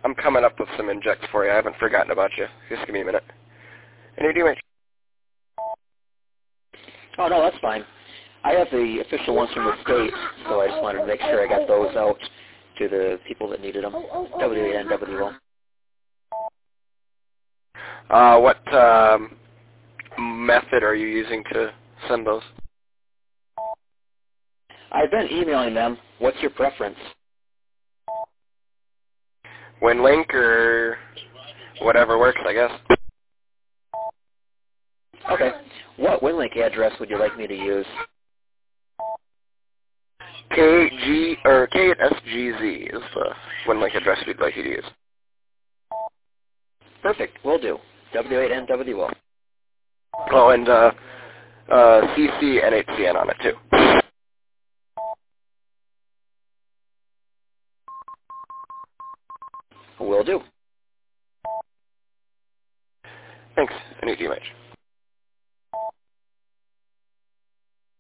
I'm coming up with some injects for you. I haven't forgotten about you. Just give me a minute. And you do it. Oh, no, that's fine. I have the official ones from the state, so I just wanted to make sure I got those out to the people that needed them. W8NWO. What method are you using to send those? I've been emailing them. What's your preference? WinLink or whatever works, I guess. Okay. What WinLink address would you like me to use? KSGZ is the WinLink address we'd like you to use. Perfect. Will do. W8NWO. Oh, and CC NHCN on it, too. Will do. Thanks. I need you much.